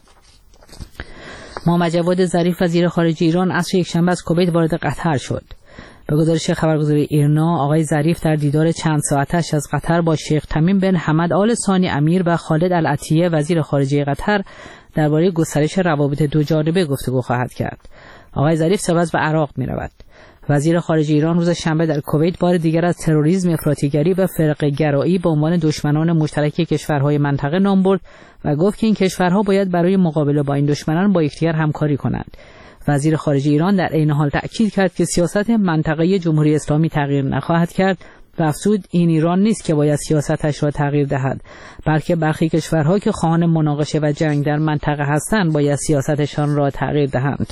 محمد جواد ظریف وزیر خارجه ایران عصر یکشنبه از کویت وارد قطر شد. به گزارش خبرگزاری ایرنا، آقای ظریف در دیدار چند ساعتش از قطر با شیخ تمیم بن حمد آل ثانی امیر و خالد العطیه وزیر خارجه قطر درباره گسترش روابط دو جانبه گفتگو خواهد کرد. آقای ظریف سپس به عراق می‌رود. وزیر خارجه ایران روز شنبه در کویت بار دیگر از تروریسم، افراطیگری و فرقه‌گرایی به عنوان دشمنان مشترک کشورهای منطقه نام برد و گفت که این کشورها باید برای مقابله با این دشمنان با یکدیگر همکاری کنند. وزیر خارجه ایران در عین حال تأکید کرد که سیاست منطقه جمهوری اسلامی تغییر نخواهد کرد و افزود این ایران نیست که باید سیاستش را تغییر دهد، بلکه برخی کشورها که خواهان مناقشه و جنگ در منطقه هستند باید سیاستشان را تغییر دهند.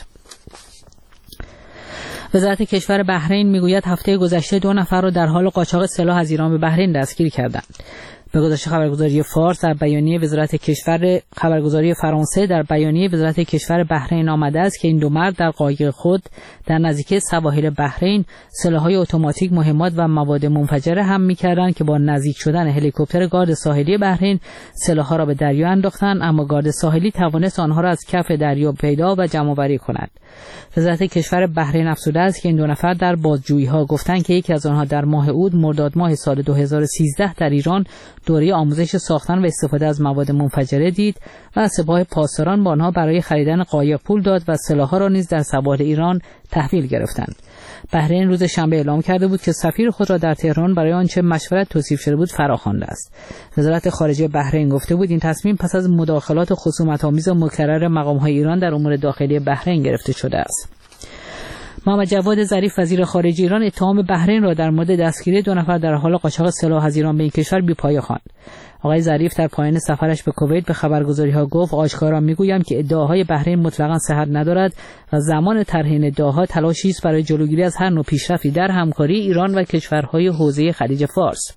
وزارت کشور بحرین میگوید هفته گذشته دو نفر را در حال قاچاق سلاح از ایران به بحرین دستگیر کردند. به گزارش خبرگزاری فارس در بیانیه وزارت کشور خبرگزاری فرانسه در بیانیه وزارت کشور بحرین آمده است که این دو مرد در قایق خود در نزدیکی سواحل بحرین سلاح‌های اتوماتیک، مهمات و مواد منفجره حمل می‌کردند که با نزدیک شدن هلیکوپتر گارد ساحلی بحرین سلاح‌ها را به دریا انداختند، اما گارد ساحلی توانست آنها را از کف دریا پیدا و جمع‌آوری کند. وزارت کشور بحرین افزوده است که این دو نفر در بازجویی‌ها گفتند که یکی از آنها در ماه اود مرداد ماه سال دو هزار و سیزده در ایران دوره آموزش ساختن و استفاده از مواد منفجره دید و سپاه پاسداران با آنها برای خریدن قایق پول داد و سلاح‌ها را نیز در سواحل ایران تحویل گرفتند. بحرین روز شنبه اعلام کرده بود که سفیر خود را در تهران برای آنچه مشورت توصیف شده بود فراخوانده است. وزارت خارجه بحرین گفته بود این تصمیم پس از مداخلات خصومت‌آمیز و مکرر مقام‌های ایران در امور داخلی بحرین گرفته شده است. محمد جواد ظریف وزیر خارجه ایران اتهام بحرین را در مورد دستگیری دو نفر در حال قاچاق سلاح از ایران به این کشور بی‌پایه خواند. آقای ظریف در پایان سفرش به کویت به خبرگزاری‌ها گفت آشکارا میگویم که ادعاهای بحرین مطلقاً صحت ندارد و زمان طرح این ادعاها تلاشی است برای جلوگیری از هر نوع پیشرفتی در همکاری ایران و کشورهای حوزه خلیج فارس.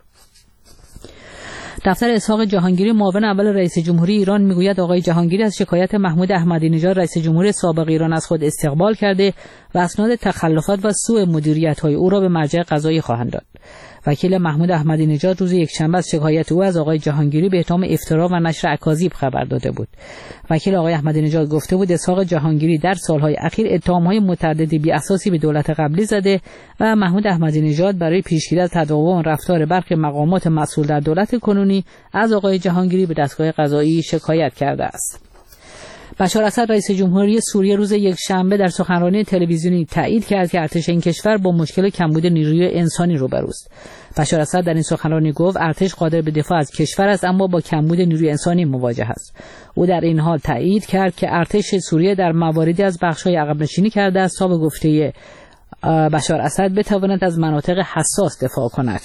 دفتر اسحاق جهانگیری معاون اول رئیس جمهوری ایران میگوید آقای جهانگیری از شکایت محمود احمدی نژاد رئیس جمهوری سابق ایران از خود استقبال کرده و اسناد تخلفات و سوء مدیریت‌های او را به مرجع قضایی خواهند داد. وکیل محمود احمدی نژاد روز یکشنبه از شکایت او از آقای جهانگیری به اتهام افترا و نشر اکاذیب خبر داده بود. وکیل آقای احمدی نژاد گفته بود اسحاق جهانگیری در سالهای اخیر اتهام‌های متعددی بی اساسی به دولت قبلی زده و محمود احمدی نژاد برای پیشگیری از تداوم رفتار برخی مقامات مسئول در دولت کنونی از آقای جهانگیری به دستگاه قضایی شکایت کرده است. بشار اسد رئیس جمهوری سوریه روز یکشنبه در سخنرانی تلویزیونی تایید کرد که ارتش این کشور با مشکل کمبود نیروی انسانی روبروست. بشار اسد در این سخنرانی گفت ارتش قادر به دفاع از کشور است اما با کمبود نیروی انسانی مواجه است. او در این حال تایید کرد که ارتش سوریه در مواردی از بخش‌های عقب نشینی کرده است تا به گفته بشار اسد بتواند از مناطق حساس دفاع کند.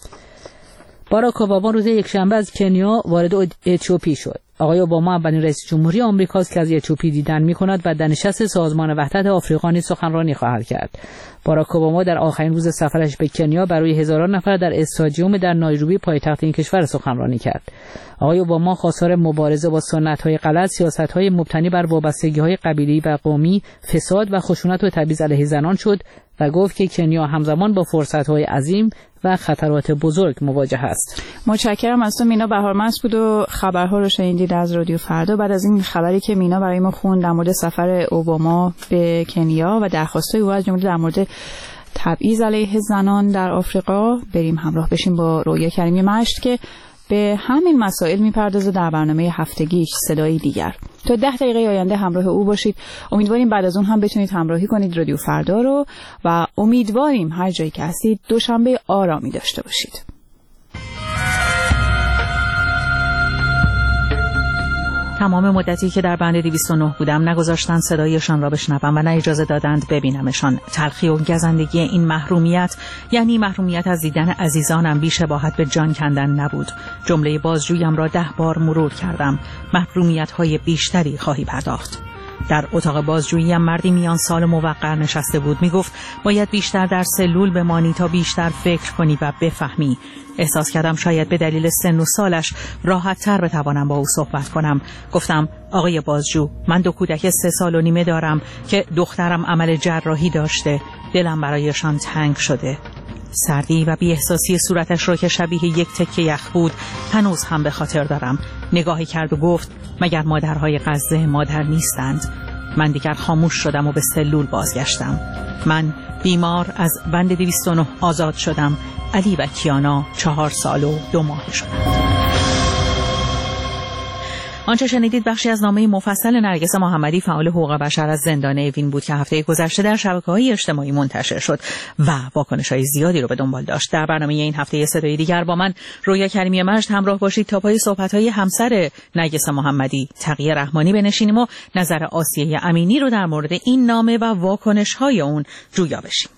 باراک اوباما روز یکشنبه از کنیا وارد اتیوپی شد. آقای اوباما اولین رئیس جمهوری آمریکا است که از اتیوپی دیدن می‌کند و در نشست سازمان وحدت آفریقا نیز سخنرانی خواهد کرد. باراک اوباما در آخرین روز سفرش به کنیا برای هزاران نفر در استادیوم در نایروبی پایتخت این کشور سخنرانی کرد. آقای اوباما خواستار مبارزه با سنت‌های غلط، سیاست‌های مبتنی بر وابستگی‌های قبیله‌ای و قومی، فساد و خشونت و تبعیض علیه زنان شد و گفت که کنیا همزمان با فرصت‌های عظیم و خطرات بزرگ مواجه است. متشکرم از تو مینا بهارمست بود و خبرها رو شنیدید از رادیو فردا. بعد از این خبری که مینا برای ما خوند در مورد سفر اوباما به کنیا و درخواست‌های او از جمله در مورد تبعیض علیه زنان در آفریقا، بریم همراه بشیم با رویا کریمی مشت که به همین مسائل میپردازه در برنامه هفتگی صدای دیگر. تا ده دقیقه آینده همراه او باشید. امیدواریم بعد از اون هم بتونید همراهی کنید رادیو فردا رو و امیدواریم هر جایی که هستید دوشنبه آرامی داشته باشید. تمام مدتی که در بند دویست و نه بودم نگذاشتند صدایشان را بشنوم و نه اجازه دادند ببینمشان. تلخی و گزندگی این محرومیت، یعنی محرومیت از دیدن عزیزانم، بی شباهت به جان کندن نبود. جمله بازجویم را ده بار مرور کردم. محرومیت‌های بیشتری خواهی پرداخت. در اتاق بازجوییم مردی میان سال موقر نشسته بود. می گفت باید بیشتر در سلول بمانی تا بیشتر فکر کنی و بفهمی. احساس کردم شاید به دلیل سن و سالش راحت تر بتوانم با او صحبت کنم. گفتم آقای بازجو، من دو کودک سه سال و نیمه دارم که دخترم عمل جراحی داشته. دلم برایشان تنگ شده. سردی و بی احساسی صورتش رو که شبیه یک تکه یخ بود هنوز هم به خاطر دارم. نگاهی کرد و گفت مگر مادرهای غزه مادر نیستند؟ من دیگر خاموش شدم و به سلول بازگشتم. من بیمار از بند دویست و نه آزاد شدم. علی و کیانا چهار سال و دو ماه شدند. آنچه شنیدید بخشی از نامه مفصل نرگس محمدی، فعال حقوق بشر از زندان اوین بود که هفته گذشته در شبکه‌های اجتماعی منتشر شد و واکنش‌های زیادی رو به دنبال داشت. در برنامه این هفته صدای دیگر با من رویا کریمی مجد همراه باشید تا پای صحبت‌های همسر نرگس محمدی تقیه رحمانی بنشینیم و نظر آسیه امینی رو در مورد این نامه و واکنش‌های اون جویا بشیم.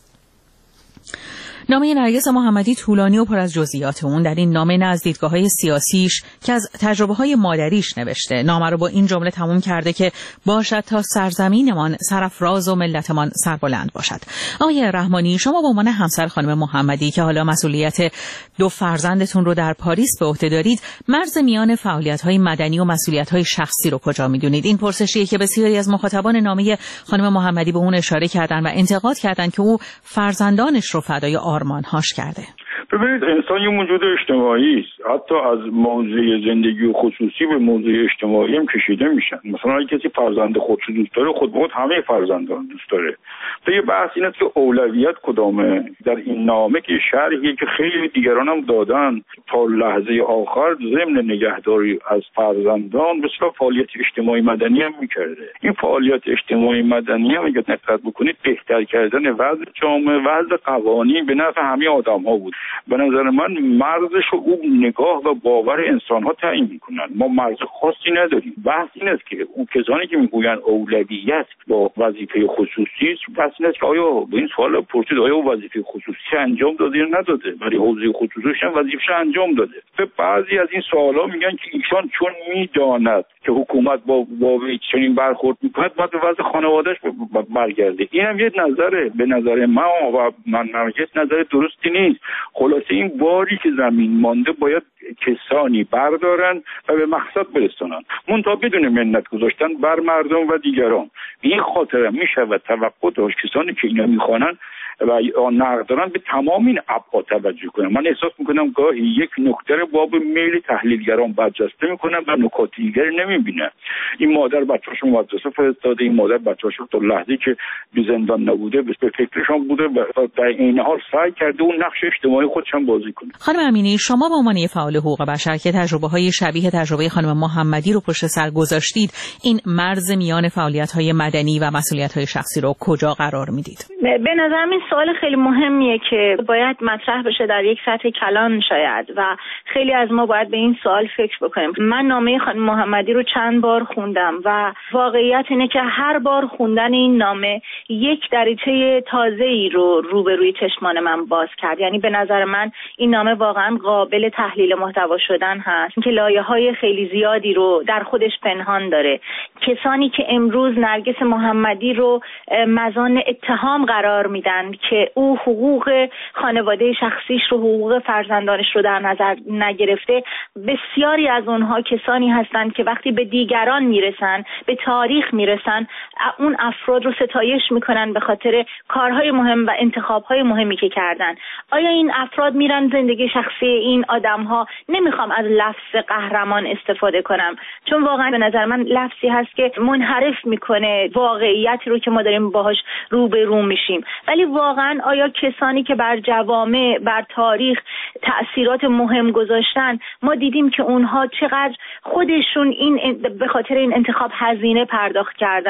نامه نرگس محمدی طولانی و پر از جزئیات. اون در این نامه نه از دیدگاه‌های سیاسیش که از تجربه‌های مادریش نوشته. نامه رو با این جمله تموم کرده که باشد تا سرزمینمان سرافراز و ملتمان سربلند باشد. آقای رحمانی، شما به عنوان همسر خانم محمدی که حالا مسئولیت دو فرزندتون رو در پاریس به عهده دارید، مرز میان فعالیت‌های مدنی و مسئولیت‌های شخصی رو کجا می‌دونید؟ این پرسشیه که بسیاری از مخاطبان نامه خانم محمدی به اون اشاره کردن و انتقاد کردن که او فرزندانش رو فدای آرمان‌هاش کرده. ببینید، انسان یه موجود اجتماعی است. حتی از موضوع زندگی و خصوصی به موضوع اجتماعی هم کشیده میشن. مثلا اگه کسی فرزند خودش دوست داره، خود به خود همه فرزندان دوست داره. تو یه بحث اینه که اولویت کدامه. در این نامه که شرحیه که خیلی دیگران هم دادن، تا لحظه آخر ضمن نگهداری از فرزندان به اصطلاح فعالیت اجتماعی مدنی هم میکرده. این فعالیت اجتماعی مدنی هم اگه دقت بکنید بهتر کردن وضع جامعه، وضع قوانین به نفع همه آدم‌ها بود. به نظر من مرزش رو اون نگاه و باور انسان ها تعیین میکنن. ما مرز خاصی نداریم. بحث این است که اون کسانی که میگوین اولویت با وظیفه خصوصی است، بحث این است که آیا به این سوال پرسید آیا وظیفه خصوصی انجام داده یا نداده؟ برای حوزه خصوصیش هم وظیفه‌اش انجام داده. به بعضی از این سوالا میگن که ایشان چون میداند که حکومت با با چنین برخورد میکنه باید به وضع خانواده‌اش برگرده. این هم یه نظره. به نظر من و من نرگس نظر درستی نیست. خلاصه این باری که زمین مانده باید کسانی بردارن و به مقصد برسونن، منتها بدون منت گذاشتن بر مردم و دیگران. به این خاطر میشه و توقع داشت کسانی که اینا میخوانن و نقد دارن به تمام این ابعاد توجه کنن. من احساس میکنم گاهی یک نکته رو باب میل تحلیلگران برجسته میکنن و نکات دیگری نمیبینن. این مادر بچه‌شو مدرسه فرستاده، این مادر بچه‌شو تا لحظه‌ای که به زندان نبوده به فکرشون بوده و در این حال سعی کرده اون نقش اجتماعی خودش هم بازی کنه. خانم امینی، شما به عنوان فعال حقوق بشر که تجربه‌های شبیه تجربه خانم محمدی رو پشت سر گذاشتید، این مرز میان فعالیت‌های مدنی و مسئولیت‌های شخصی رو کجا قرار میدید؟ به نظر من سوال خیلی مهمیه که باید مطرح بشه در یک سطح کلان شاید و خیلی از ما باید به این سوال فکر بکنیم. من نامه خانم محمدی رو چند بار خوندم و واقعیت اینه که هر بار خوندن این نامه یک دریچه تازه‌ای رو روبروی چشمان من باز کرد. یعنی به نظر من این نامه واقعا قابل تحلیل محتوا شدن هست که لایه‌های خیلی زیادی رو در خودش پنهان داره. کسانی که امروز نرگس محمدی رو مزان اتهام قرار میدن که او حقوق خانواده شخصیش رو، حقوق فرزندانش رو در نظر نگرفته، بسیاری از اونها کسانی هستند که وقتی به دیگران میرسن، به تاریخ میرسن، اون افراد رو ستایش میکنن به خاطر کارهای مهم و انتخابهای مهمی که کردن. آیا این افراد میرن زندگی شخصی این آدمها؟ نمیخوام از لفظ قهرمان استفاده کنم، چون واقعا به نظر من لفظی هست که منحرف میکنه واقعیتی رو که ما داریم باهاش روبرو میشیم. ولی واقعا آیا کسانی که بر جوامع، بر تاریخ تأثیرات مهم گذاشتن، ما دیدیم که اونها چقدر خودشون این به خاطر این انتخاب هزینه پرداخت کردن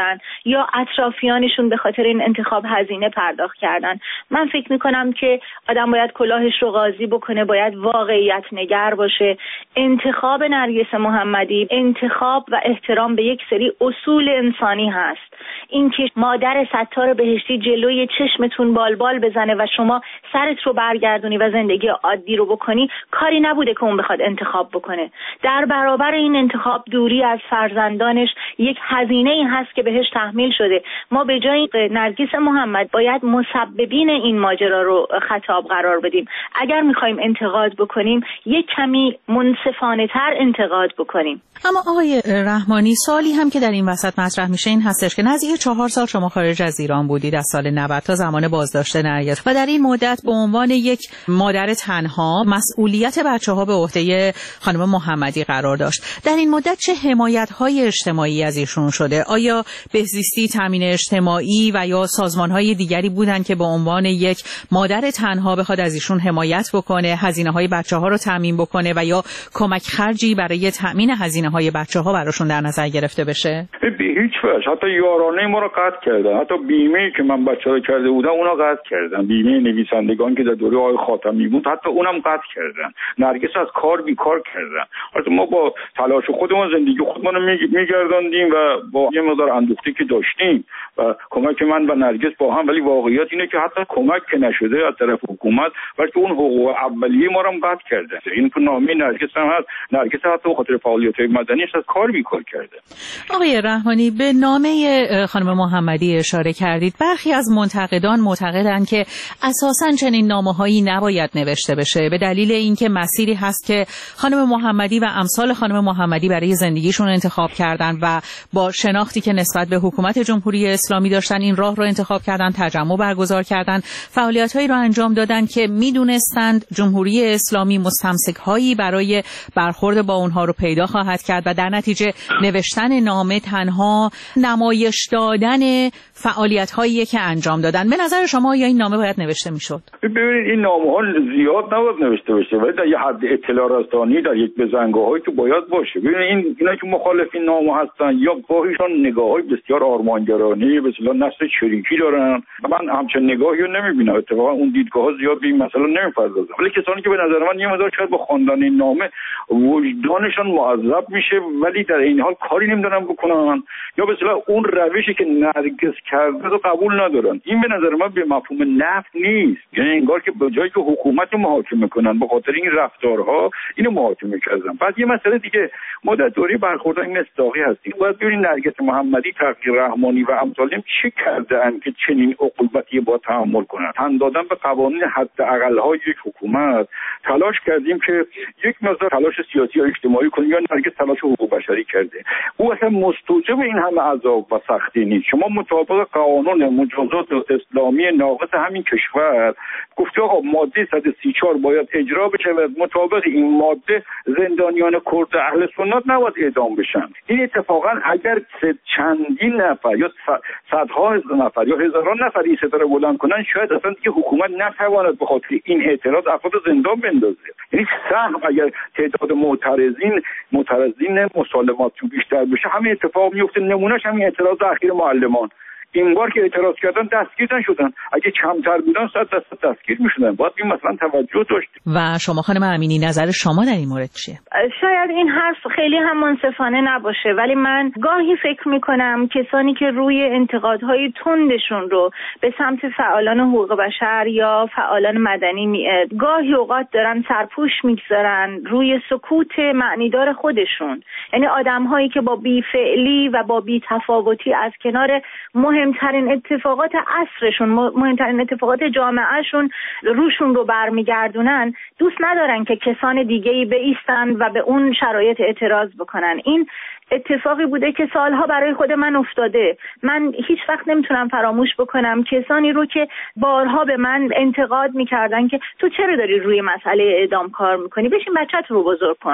یا اطرافیانشون به خاطر این انتخاب هزینه پرداخت کردن. من فکر میکنم که آدم باید کلاهش رو قاضی بکنه، باید واقعیت نگر باشه. انتخاب نرگس محمدی انتخاب و احترام به یک سری اصول انسانی هست. اینکه مادر ستار بهشتی جلوی چشمتون بالبال بزنه و شما سرت رو برگردونی و زندگی عادی رو بکنی، کاری نبوده که اون بخواد انتخاب بکنه. در برابر این انتخاب دوری از فرزندانش یک هزینه‌ای هست که بهش تحمیل شده. ما به جای نرگس محمد باید مسببین این ماجرا رو خطاب قرار بدیم. اگر میخوایم انتقاد بکنیم یک کمی منصفانه تر انتقاد بکنیم. اما آقای رحمانی، سوالی هم که در این وسط مطرح میشه این هستش که نزدیک چهار سال شما خارج از ایران بودید از سال نود تا زمان بازداشت نرگس و در این مدت به عنوان یک مادر تنها مسئولیت بچه‌ها به عهده خانم محمدی قرار داشت. در این مدت چه حمایت‌های اجتماعی از ایشون شده؟ آیا بهزیستی، تامین اجتماعی و یا سازمان‌های دیگری بودن که به عنوان یک مادر تنها بخواد از ایشون حمایت بکنه، هزینه‌های بچه‌ها رو تامین بکنه و یا کمک خرجی برای تامین هزینه‌های بچه‌ها براشون در نظر گرفته بشه؟ به هیچ وجه. حتی یارانه ما رو قطع کردن. حتی بیمه‌ای که من بچه‌ها کرده بودم اونا قطع کردن. بیمه نویسندگان که در دوره آقای خاتمی بود حتی اونم قطع کردن. نرگس از کار بیکار کردن. حتی ما با تلاش خودمون زندگی خودمون رو می‌گرداندیم و با یه مقدار اندوختی که داشتیم و کمک من و نرگس با هم، ولی واقعیت اینه که حتی کمک که نشده از طرف حکومت، بلکه اون حقوق اولیه ما رو هم قطع کرده. این تو نامه نرگس هم هست. نرگس حتی به خاطر فعالیت‌های مدنیش از کار بیکار کرده. آقای رحمانی، به نامه خانم محمدی اشاره کردید. برخی از منتقدان معتقدند که اساساً چنین نامه‌هایی نباید نوشته بشه به دلیل اینکه مسیری هست که خانم محمدی و امثال خانم محمدی برای زندگیشون انتخاب کردن و با شناختی که نسبت به حکومت جمهوری اسلامی داشتن این راه رو انتخاب کردن، تجمع برگزار کردن، فعالیت‌هایی رو انجام دادن که میدونستند جمهوری اسلامی مستمسک‌هایی برای برخورد با اونها رو پیدا خواهد کرد و در نتیجه نوشتن نامه تنها نمایش دادن فعالیت‌هایی که انجام دادن. به نظر شما یا این نامه باید نوشته میشد؟ ببینید این نامه‌ها زیاد نباید نوشته بشه، ولی در یه حد اطلاع رسانی در یک بزنگاهایی که باید باشه. ببینید این اینا که مخالف این نامه هستن یا گاهیشان نگاه‌های بسیار آرمانگرانه به اصطلاح نسل چریکی دارن. من همچین نگاهی رو نمی‌بینم. اتفاقا اون دیدگاه‌ها زیاد به این مسئله نمی‌پردازن. ولی کسانی که به نظر من یه مقدار شاید با خواندن این نامه وجدانشان معذب میشه ولی در این حال کاری نمی‌دونن بکنن، یا به اصطلاح اون روشی که نرگس کرده رو قبول ندارن. این به نظر من به مفهوم نفی نیست. یعنی انگار که به جایی که حکومت رو محاکمه کنن به خاطر این رفتارها اینو محاکمه کردن. بعد یه مسئله دیگه، ما در دوره برخوردهای مصداقی هستیم. باید ببینید نرگس محمدی، تقی رحمانی و امثالهم چه کردن که چنین عقوبتی با تحمل کنن. تن دادن به قوانین حداقل‌های یک حکومت. تلاش کردیم که یک مقدار تلاش سیاسی یا اجتماعی کنیم، یا نرگس تلاش حقوق بشری کرده. او اصلا مستوجب این همه عذاب و سختی نیست. شما مطابق قانون مجازات اسلامی ناقص همین کشور گفته آقا ماده صد و سی و چهار باید اجرا بشه و مطابق این ماده زندانیان کرد اهل سنت نباید اعدام بشن. این اتفاقا اگر چندین نفر یا صدها نفر یا هزاران نفر این ستاره بلند کنن، شاید اصلا دیگه حکومت نتواند به خاطر این اعتراض افراد زندان بندازه. یعنی سهم اگر تعداد معترضین معترضین مسالمات بیشتر بشه همین اتفاق میفته. نمونهش همین اعتراض اخیر معلمان. این بار که اعتراض کردن دستگیر نشدن، اگه کمتر بودن صد درصد دستگیر میشدن. باید این مثلا توجه داشت. و شما خانم امینی نظر شما در این مورد چیه؟ شاید این حرف خیلی هم منصفانه نباشه، ولی من گاهی فکر میکنم کسانی که روی انتقادهای تندشون رو به سمت فعالان حقوق بشر یا فعالان مدنی می... گاهی اوقات دارن سرپوش میگذارن روی سکوت معنیدار خودشون. یعنی آدم‌هایی که با بی‌فعلی و با بی‌تفاوتی از کنار مهم مهمترین اتفاقات عصرشون، مهمترین اتفاقات جامعهشون روشون رو برمیگردونن، دوست ندارن که کسان دیگه‌ای بایستن و به اون شرایط اعتراض بکنن. این اتفاقی بوده که سالها برای خود من افتاده. من هیچ وقت نمیتونم فراموش بکنم کسانی رو که بارها به من انتقاد میکردن که تو چرا داری روی مسئله اعدام کار میکنی، بشین بچت رو بزرگ کن.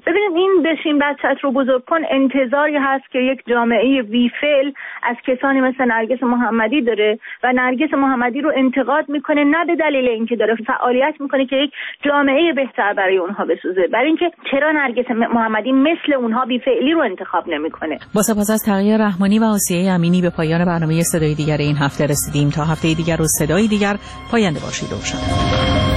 ببینید این بشین بچت رو بزرگ کن انتظاری هست که یک جامعه بیفعل از کسانی مثل نرگس محمدی داره و نرگس محمدی رو انتقاد میکنه، نه به دلیل اینکه داره فعالیت میکنه که یک جامعه بهتر برای اونها بسازه، برای اینکه چرا نرگس محمدی مثل اونها بیفعلی رو انتخاب نمیکنه. با سپاس از تقی رحمانی و آسیه امینی به پایان برنامه صدای دیگر این هفته رسیدیم. تا هفته دیگر و صدای دیگر پاینده باشید. روشن.